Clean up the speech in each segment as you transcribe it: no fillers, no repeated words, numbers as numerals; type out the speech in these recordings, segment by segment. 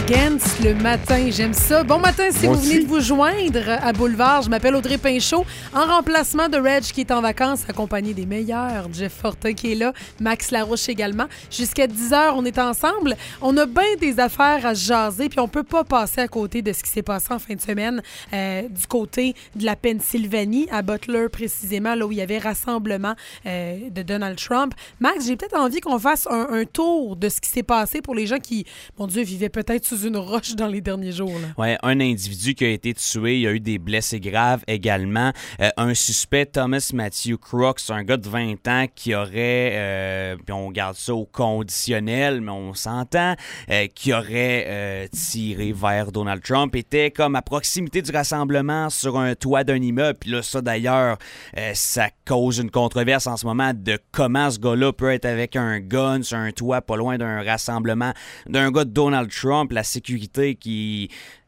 Against le matin. J'aime ça. Bon matin si vous venez de vous joindre à Boulevard. Je m'appelle Audrey Pinchot, en remplacement de Reg qui est en vacances, accompagné des meilleurs. Jeff Fortin qui est là, Max Larouche également. Jusqu'à 10h, on est ensemble. On a bien des affaires à se jaser, puis on peut pas passer à côté de ce qui s'est passé en fin de semaine du côté de la Pennsylvanie, à Butler précisément, là où il y avait rassemblement de Donald Trump. Max, j'ai peut-être envie qu'on fasse un tour de ce qui s'est passé pour les gens qui, mon Dieu, vivaient peut-être sous une roche dans les derniers jours. Oui, un individu qui a été tué, il y a eu des blessés graves également. Un suspect, Thomas Matthew Crooks, un gars de 20 ans qui aurait, puis on garde ça au conditionnel, mais on s'entend, qui aurait tiré vers Donald Trump, était comme à proximité du rassemblement sur un toit d'un immeuble. Puis là, ça d'ailleurs, ça cause une controverse en ce moment de comment ce gars-là peut être avec un gun sur un toit pas loin d'un rassemblement d'un gars de Donald Trump, la sécurité qui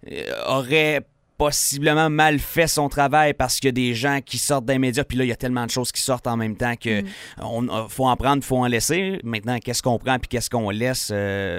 aurait possiblement mal fait son travail parce qu'il y a des gens qui sortent des médias, puis là, il y a tellement de choses qui sortent en même temps que faut en prendre, faut en laisser. Maintenant, qu'est-ce qu'on prend puis qu'est-ce qu'on laisse,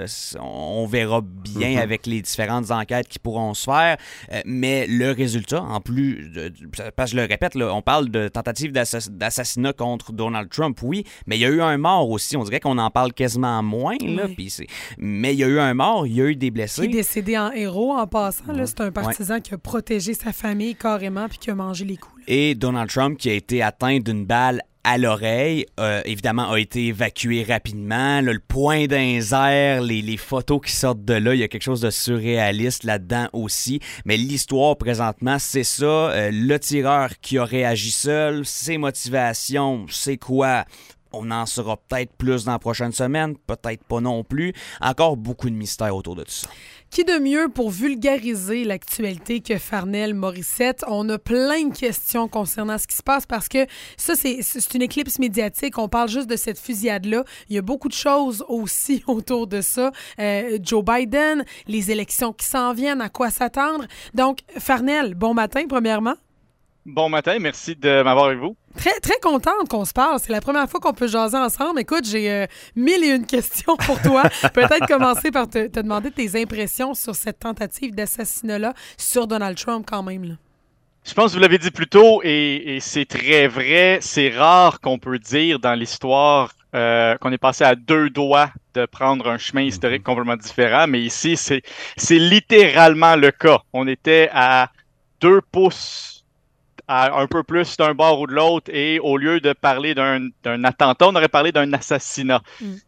on verra bien avec les différentes enquêtes qui pourront se faire. Mais le résultat, en plus, parce que je le répète, là, on parle de tentative d'assassinat contre Donald Trump, oui, mais il y a eu un mort aussi. On dirait qu'on en parle quasiment moins, là, mais il y a eu un mort, il y a eu des blessés. Qui est décédé en héros en passant. Là, c'est un partisan qui a protégé sa famille carrément puis qui a mangé les coups. Là. Et Donald Trump qui a été atteint d'une balle à l'oreille, évidemment, a été évacué rapidement. Là, le point dans les airs, les photos qui sortent de là, il y a quelque chose de surréaliste là-dedans aussi. Mais l'histoire, présentement, c'est ça. Le tireur qui a réagi seul, ses motivations, c'est quoi? On en saura peut-être plus dans la prochaine semaine, peut-être pas non plus. Encore beaucoup de mystères autour de tout ça. Qui de mieux pour vulgariser l'actualité que Farnell Morissette? On a plein de questions concernant ce qui se passe parce que ça, c'est une éclipse médiatique. On parle juste de cette fusillade-là. Il y a beaucoup de choses aussi autour de ça. Joe Biden, les élections qui s'en viennent, à quoi s'attendre. Donc, Farnell, bon matin, premièrement. Bon matin, merci de m'avoir avec vous. Très, très contente qu'on se parle. C'est la première fois qu'on peut jaser ensemble. Écoute, j'ai 1001 questions pour toi. Peut-être commencer par te demander tes impressions sur cette tentative d'assassinat-là sur Donald Trump quand même. Là. Je pense que vous l'avez dit plus tôt et c'est très vrai. C'est rare qu'on peut dire dans l'histoire qu'on est passé à deux doigts de prendre un chemin historique complètement différent. Mais ici, c'est littéralement le cas. On était à 2 pouces à un peu plus d'un bord ou de l'autre, et au lieu de parler d'un attentat, on aurait parlé d'un assassinat.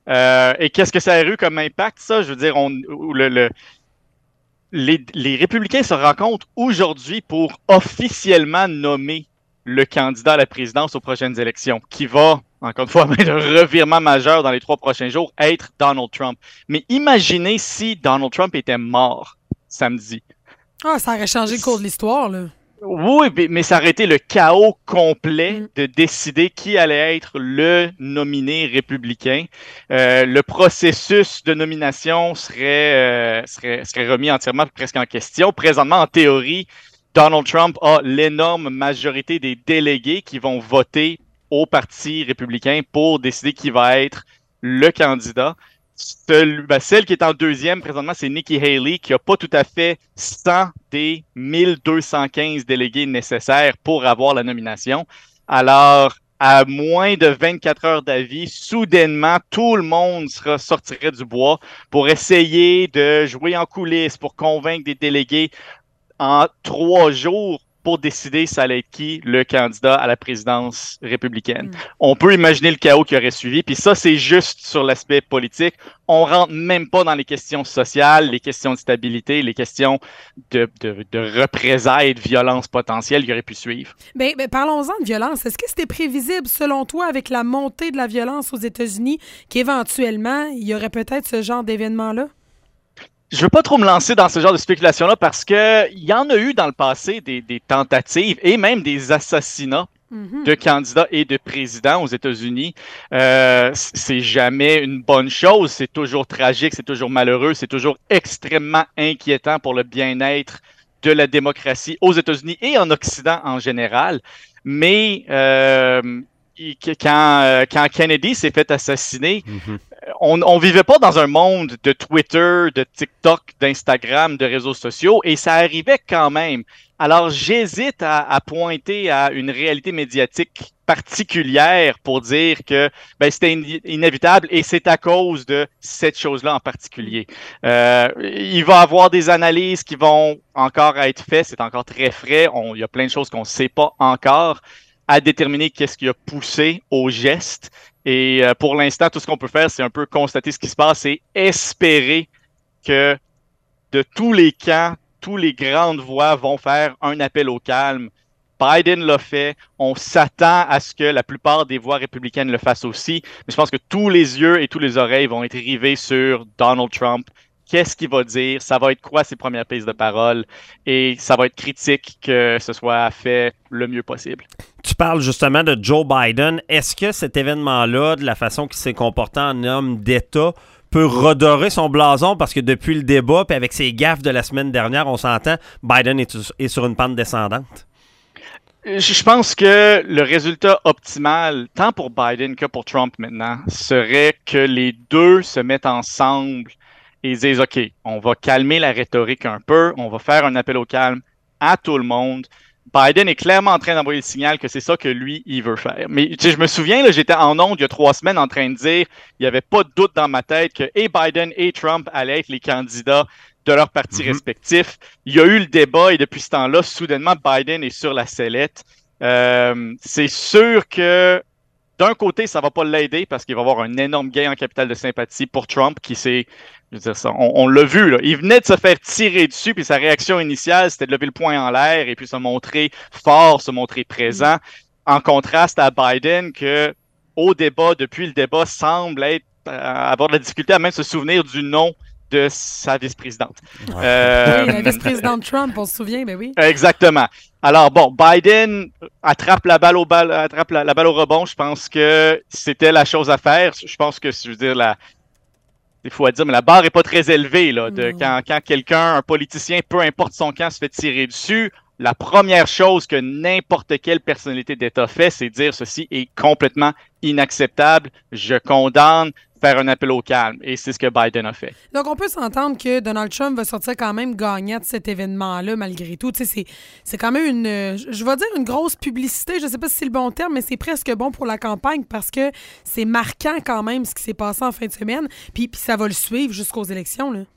Et qu'est-ce que ça a eu comme impact, ça? Je veux dire, les républicains se rencontrent aujourd'hui pour officiellement nommer le candidat à la présidence aux prochaines élections, qui va, encore une fois, mettre un revirement majeur dans les 3 prochains jours, être Donald Trump. Mais imaginez si Donald Trump était mort samedi. Ah, ça aurait changé le cours de l'histoire, là. Oui, mais ça aurait été le chaos complet de décider qui allait être le nominé républicain. Le processus de nomination serait remis entièrement presque en question. Présentement, en théorie, Donald Trump a l'énorme majorité des délégués qui vont voter au Parti républicain pour décider qui va être le candidat. Celle qui est en deuxième présentement, c'est Nikki Haley, qui n'a pas tout à fait 100 des 1215 délégués nécessaires pour avoir la nomination. Alors, à moins de 24 heures d'avis, soudainement, tout le monde sortirait du bois pour essayer de jouer en coulisses, pour convaincre des délégués en 3 jours pour décider ça allait être qui le candidat à la présidence républicaine. On peut imaginer le chaos qui aurait suivi, puis ça, c'est juste sur l'aspect politique. On rentre même pas dans les questions sociales, les questions de stabilité, les questions de représailles, de violence potentielle qui auraient pu suivre. Ben, parlons-en de violence. Est-ce que c'était prévisible, selon toi, avec la montée de la violence aux États-Unis, qu'éventuellement, il y aurait peut-être ce genre d'événement-là? Je veux pas trop me lancer dans ce genre de spéculation-là parce que il y en a eu dans le passé des tentatives et même des assassinats de candidats et de présidents aux États-Unis. C'est jamais une bonne chose. C'est toujours tragique, c'est toujours malheureux, c'est toujours extrêmement inquiétant pour le bien-être de la démocratie aux États-Unis et en Occident en général. Mais quand Kennedy s'est fait assassiner, on vivait pas dans un monde de Twitter, de TikTok, d'Instagram, de réseaux sociaux, et ça arrivait quand même. Alors, j'hésite à pointer à une réalité médiatique particulière pour dire que c'était inévitable et c'est à cause de cette chose-là en particulier. Il va y avoir des analyses qui vont encore être faites, c'est encore très frais, il y a plein de choses qu'on ne sait pas encore à déterminer qu'est-ce qui a poussé au geste. Et pour l'instant, tout ce qu'on peut faire, c'est un peu constater ce qui se passe et espérer que de tous les camps, tous les grandes voix vont faire un appel au calme. Biden l'a fait. On s'attend à ce que la plupart des voix républicaines le fassent aussi. Mais je pense que tous les yeux et toutes les oreilles vont être rivés sur Donald Trump. Qu'est-ce qu'il va dire? Ça va être quoi ses premières prises de parole? Et ça va être critique que ce soit fait le mieux possible. Tu parles justement de Joe Biden. Est-ce que cet événement-là, de la façon qu'il s'est comporté en homme d'État, peut redorer son blason? Parce que depuis le débat, puis avec ses gaffes de la semaine dernière, on s'entend, Biden est sur une pente descendante. Je pense que le résultat optimal, tant pour Biden que pour Trump maintenant, serait que les deux se mettent ensemble et disent, OK, on va calmer la rhétorique un peu, on va faire un appel au calme à tout le monde. Biden est clairement en train d'envoyer le signal que c'est ça que lui, il veut faire. Mais je me souviens, là, j'étais en ondes il y a 3 semaines en train de dire, il n'y avait pas de doute dans ma tête que et Biden et Trump allaient être les candidats de leurs partis respectifs. Il y a eu le débat et depuis ce temps-là, soudainement, Biden est sur la sellette. C'est sûr que d'un côté, ça va pas l'aider parce qu'il va avoir un énorme gain en capital de sympathie pour Trump qui s'est, je veux dire ça, on l'a vu, là. Il venait de se faire tirer dessus puis sa réaction initiale, c'était de lever le poing en l'air et puis se montrer fort, se montrer présent. En contraste à Biden que, au débat, depuis le débat, semble avoir de la difficulté à même se souvenir du nom de sa vice-présidente. Oui, la vice-présidente Trump, on se souvient, mais oui. Exactement. Alors bon, Biden attrape la balle au rebond. Je pense que c'était la chose à faire. Je pense que, je veux dire, il faut dire, mais la barre est pas très élevée là. Quand quelqu'un, un politicien, peu importe son camp, se fait tirer dessus. La première chose que n'importe quelle personnalité d'État fait, c'est dire ceci est complètement inacceptable. Je condamne. Faire un appel au calme. Et c'est ce que Biden a fait. Donc, on peut s'entendre que Donald Trump va sortir quand même gagnant de cet événement-là, malgré tout. Tu sais, c'est quand même je vais dire une grosse publicité. Je ne sais pas si c'est le bon terme, mais c'est presque bon pour la campagne parce que c'est marquant quand même ce qui s'est passé en fin de semaine. Puis ça va le suivre jusqu'aux élections, là.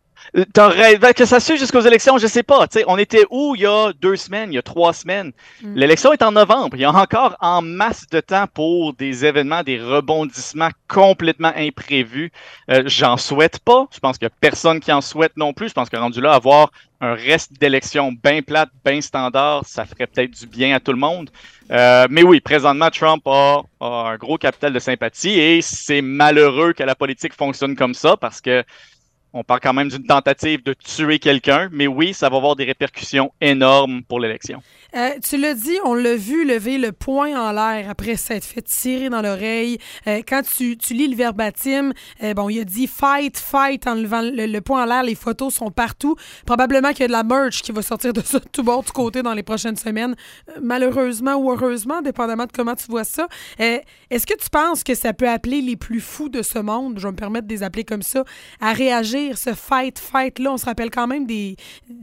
Que ça suive jusqu'aux élections, je sais pas. T'sais, on était où il y a 2 semaines, il y a 3 semaines? L'élection est en novembre. Il y a encore en masse de temps pour des événements, des rebondissements complètement imprévus. J'en souhaite pas. Je pense qu'il y a personne qui en souhaite non plus. Je pense que rendu là, avoir un reste d'élection bien plate, bien standard, ça ferait peut-être du bien à tout le monde. Mais oui, présentement, Trump a un gros capital de sympathie et c'est malheureux que la politique fonctionne comme ça parce que on parle quand même d'une tentative de tuer quelqu'un, mais oui, ça va avoir des répercussions énormes pour l'élection. Tu l'as dit, on l'a vu lever le poing en l'air après s'être fait tirer dans l'oreille. Quand tu lis le verbatim, il a dit « fight, fight » en levant le poing en l'air. Les photos sont partout. Probablement qu'il y a de la merch qui va sortir de ça de tout bord, du côté dans les prochaines semaines. Malheureusement ou heureusement, dépendamment de comment tu vois ça. Est-ce que tu penses que ça peut appeler les plus fous de ce monde, je vais me permettre de les appeler comme ça, à réagir, ce fight-là? On se rappelle quand même des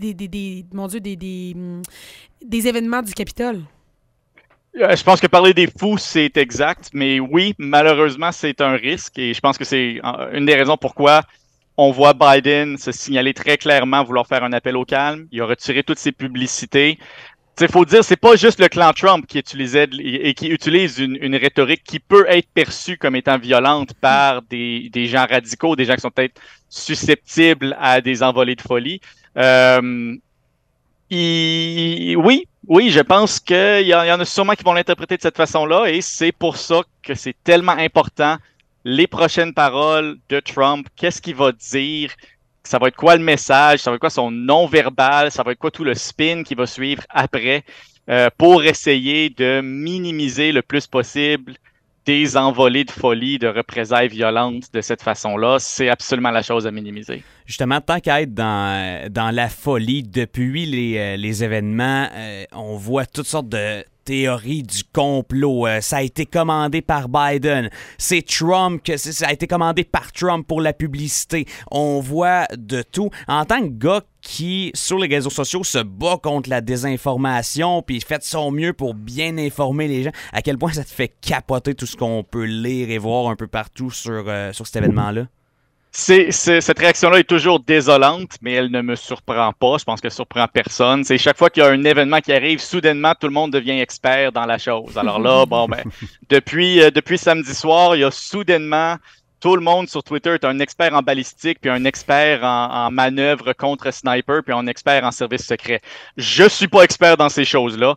événements du Capitole. Je pense que parler des fous, c'est exact. Mais oui, malheureusement, c'est un risque. Et je pense que c'est une des raisons pourquoi on voit Biden se signaler très clairement vouloir faire un appel au calme. Il a retiré toutes ses publicités. Il faut dire, c'est pas juste le clan Trump qui utilise une rhétorique qui peut être perçue comme étant violente par des gens radicaux, des gens qui sont peut-être susceptibles à des envolées de folie. Oui, je pense qu'il y en a sûrement qui vont l'interpréter de cette façon-là et c'est pour ça que c'est tellement important. Les prochaines paroles de Trump, qu'est-ce qu'il va dire? Ça va être quoi le message? Ça va être quoi son non-verbal? Ça va être quoi tout le spin qui va suivre après pour essayer de minimiser le plus possible des envolées de folie, de représailles violentes de cette façon-là? C'est absolument la chose à minimiser. Justement, tant qu'à être dans la folie, depuis les événements, on voit toutes sortes de théories du complot. Ça a été commandé par Biden. C'est Trump, ça a été commandé par Trump pour la publicité. On voit de tout. En tant que gars qui, sur les réseaux sociaux, se bat contre la désinformation puis fait de son mieux pour bien informer les gens, à quel point ça te fait capoter tout ce qu'on peut lire et voir un peu partout sur cet événement-là? Cette réaction-là est toujours désolante, mais elle ne me surprend pas. Je pense qu'elle surprend personne. C'est chaque fois qu'il y a un événement qui arrive, soudainement, tout le monde devient expert dans la chose. Alors là, depuis samedi soir, il y a soudainement tout le monde sur Twitter est un expert en balistique, puis un expert en manœuvre contre sniper, puis un expert en service secret. Je suis pas expert dans ces choses-là.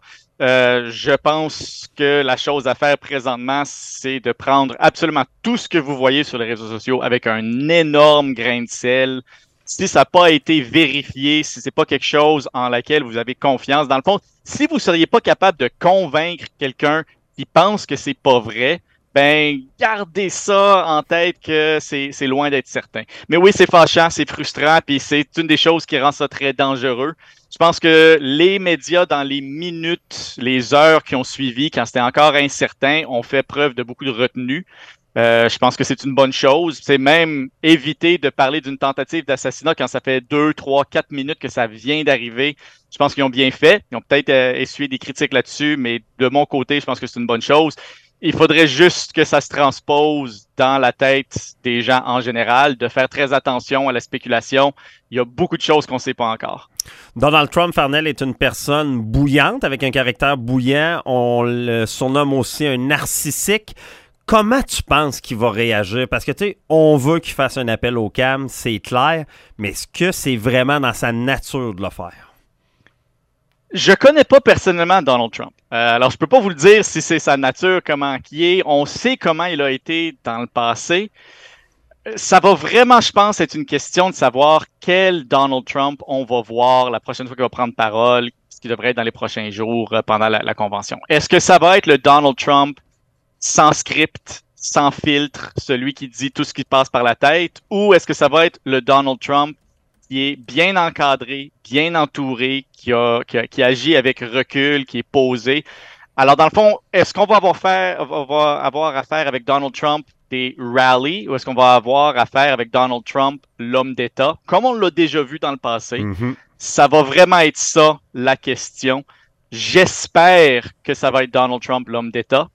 Je pense que la chose à faire présentement, c'est de prendre absolument tout ce que vous voyez sur les réseaux sociaux avec un énorme grain de sel. Si ça n'a pas été vérifié, si c'est pas quelque chose en laquelle vous avez confiance, dans le fond, si vous seriez pas capable de convaincre quelqu'un qui pense que c'est pas vrai, ben gardez ça en tête que c'est loin d'être certain. Mais oui, c'est fâchant, c'est frustrant, puis c'est une des choses qui rend ça très dangereux. Je pense que les médias, dans les minutes, les heures qui ont suivi, quand c'était encore incertain, ont fait preuve de beaucoup de retenue. Je pense que c'est une bonne chose. C'est même éviter de parler d'une tentative d'assassinat quand ça fait 2, 3, 4 minutes que ça vient d'arriver. Je pense qu'ils ont bien fait. Ils ont peut-être essuyé des critiques là-dessus, mais de mon côté, je pense que c'est une bonne chose. Il faudrait juste que ça se transpose dans la tête des gens en général, de faire très attention à la spéculation. Il y a beaucoup de choses qu'on ne sait pas encore. Donald Trump, Farnell, est une personne bouillante, avec un caractère bouillant. On le surnomme aussi un narcissique. Comment tu penses qu'il va réagir? Parce que, tu sais, on veut qu'il fasse un appel au calme, c'est clair, mais est-ce que c'est vraiment dans sa nature de le faire? Je connais pas personnellement Donald Trump. Alors, je peux pas vous le dire si c'est sa nature, comment il est. On sait comment il a été dans le passé. Ça va vraiment, je pense, être une question de savoir quel Donald Trump on va voir la prochaine fois qu'il va prendre parole, ce qui devrait être dans les prochains jours pendant la convention. Est-ce que ça va être le Donald Trump sans script, sans filtre, celui qui dit tout ce qui passe par la tête, ou est-ce que ça va être le Donald Trump qui est bien encadré, bien entouré, qui agit avec recul, qui est posé? Alors, dans le fond, est-ce qu'on va avoir affaire avec Donald Trump des rallies, ou est-ce qu'on va avoir affaire avec Donald Trump, l'homme d'État, comme on l'a déjà vu dans le passé? Ça va vraiment être ça, la question. J'espère que ça va être Donald Trump, l'homme d'État.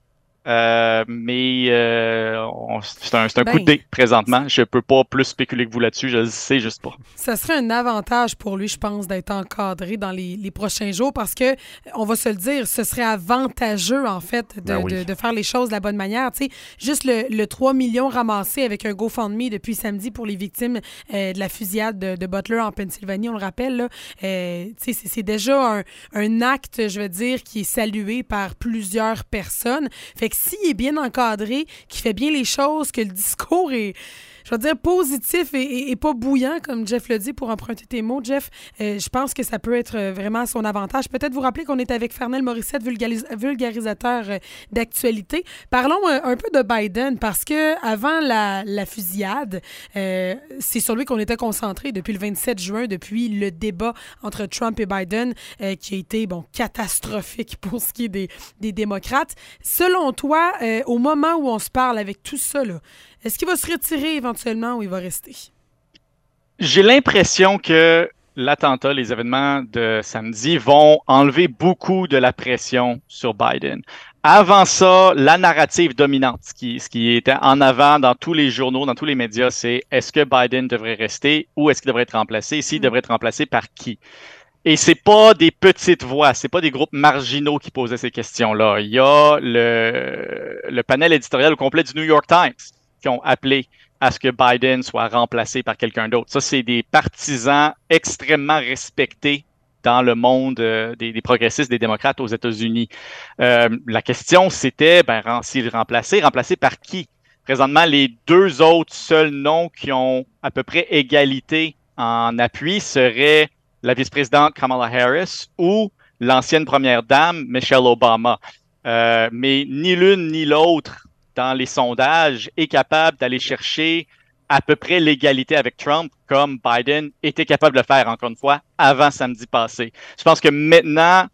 Mais c'est un coup de dé présentement. Je peux pas plus spéculer que vous là-dessus. Je le sais juste pas. Ça serait un avantage pour lui, je pense, d'être encadré dans les prochains jours parce que, on va se le dire, ce serait avantageux, en fait, de faire les choses de la bonne manière. Tu sais, juste le 3 millions ramassé avec un GoFundMe depuis samedi pour les victimes de la fusillade de Butler en Pennsylvanie, on le rappelle, là, tu sais, c'est déjà un acte, je veux dire, qui est salué par plusieurs personnes. Fait que s'il est bien encadré, qu'il fait bien les choses, que le discours est, je veux dire, positif et pas bouillant, comme Jeff le dit, pour emprunter tes mots, Jeff, je pense que ça peut être vraiment à son avantage. Peut-être vous rappeler qu'on est avec Farnell Morissette, vulgarisateur d'actualité. Parlons un peu de Biden, parce que avant la fusillade, c'est sur lui qu'on était concentré depuis le 27 juin, depuis le débat entre Trump et Biden, qui a été, catastrophique pour ce qui est des démocrates. Selon toi, au moment où on se parle avec tout ça, là, est-ce qu'il va se retirer éventuellement ou il va rester? J'ai l'impression que l'attentat, les événements de samedi vont enlever beaucoup de la pression sur Biden. Avant ça, la narrative dominante, ce qui était en avant dans tous les journaux, dans tous les médias, c'est est-ce que Biden devrait rester ou est-ce qu'il devrait être remplacé? S'il devrait être remplacé par qui? Et c'est pas des petites voix, c'est pas des groupes marginaux qui posaient ces questions-là. Il y a le panel éditorial au complet du New York Times qui ont appelé à ce que Biden soit remplacé par quelqu'un d'autre. Ça, c'est des partisans extrêmement respectés dans le monde des progressistes, des démocrates aux États-Unis. La question, c'était, s'il remplacé par qui? Présentement, les deux autres seuls noms qui ont à peu près égalité en appui seraient la vice-présidente Kamala Harris ou l'ancienne première dame Michelle Obama. Mais ni l'une ni l'autre dans les sondages est capable d'aller chercher à peu près l'égalité avec Trump, comme Biden était capable de le faire, encore une fois, avant samedi passé. Je pense que maintenant,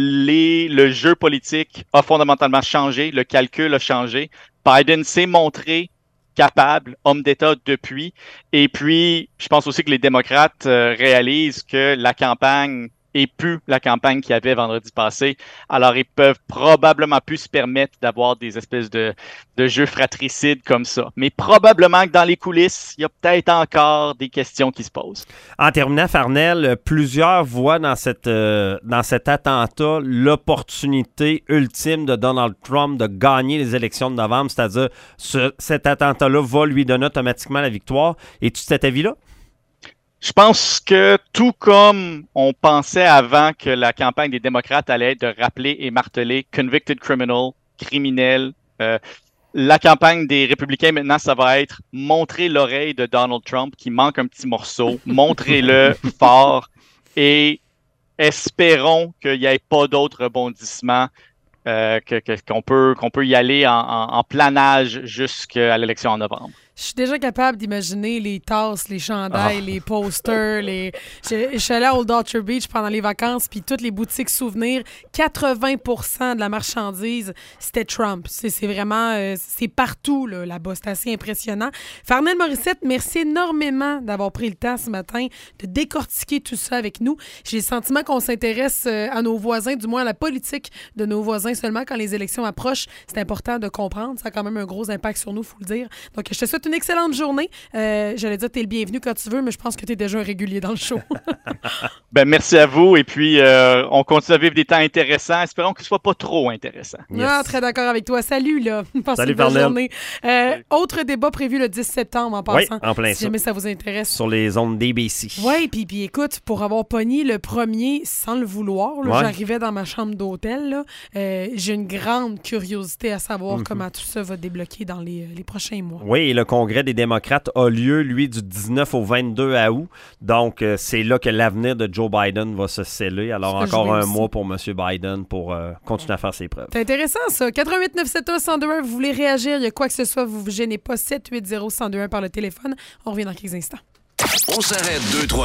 le jeu politique a fondamentalement changé, le calcul a changé. Biden s'est montré capable, homme d'État depuis. Et puis, je pense aussi que les démocrates réalisent que la campagne est plus la campagne qu'il y avait vendredi passé. Alors, ils peuvent probablement plus se permettre d'avoir des espèces de jeux fratricides comme ça. Mais probablement que dans les coulisses, il y a peut-être encore des questions qui se posent. En terminant, Farnell, plusieurs voient dans cet attentat l'opportunité ultime de Donald Trump de gagner les élections de novembre, c'est-à-dire cet attentat-là va lui donner automatiquement la victoire. Es-tu de cet avis-là? Je pense que tout comme on pensait avant que la campagne des démocrates allait être de rappeler et marteler convicted criminal, criminel, la campagne des républicains maintenant, ça va être montrer l'oreille de Donald Trump qui manque un petit morceau, montrez-le fort et espérons qu'il n'y ait pas d'autres rebondissements. Qu'on peut y aller en planage jusqu'à l'élection en novembre. Je suis déjà capable d'imaginer les tasses, les chandails, les posters. Je suis allée à Old Orchard Beach pendant les vacances, puis toutes les boutiques souvenirs, 80% de la marchandise, c'était Trump. C'est vraiment, c'est partout là, là-bas. C'est assez impressionnant. Farnell Morissette, merci énormément d'avoir pris le temps ce matin de décortiquer tout ça avec nous. J'ai le sentiment qu'on s'intéresse à nos voisins, du moins à la politique de nos voisins seulement quand les élections approchent. C'est important de comprendre. Ça a quand même un gros impact sur nous, il faut le dire. Donc, je te souhaite une excellente journée. J'allais dire que tu es le bienvenu quand tu veux, mais je pense que tu es déjà un régulier dans le show. Ben, merci à vous. Et puis, on continue à vivre des temps intéressants. Espérons qu'ils ne soient pas trop intéressants. Yes. Ah, très d'accord avec toi. Salut, là. Passez une bonne journée. Autre débat prévu le 10 septembre en passant. Oui, en plein si jamais ça vous intéresse. Sur les ondes d'ABC. Oui, puis écoute, pour avoir pogné le premier sans le vouloir, là, j'arrivais dans ma chambre d'hôtel, là, j'ai une grande curiosité à savoir comment tout ça va débloquer dans les prochains mois. Oui, et le congrès des démocrates a lieu, lui, du 19 au 22 août. Donc, c'est là que l'avenir de Joe Biden va se sceller. Alors, encore un mois pour M. Biden pour continuer à faire ses preuves. C'est intéressant, ça. 88 971 1021, vous voulez réagir, il y a quoi que ce soit, vous vous gênez pas. 780 1021 par le téléphone. On revient dans quelques instants. On s'arrête 2-3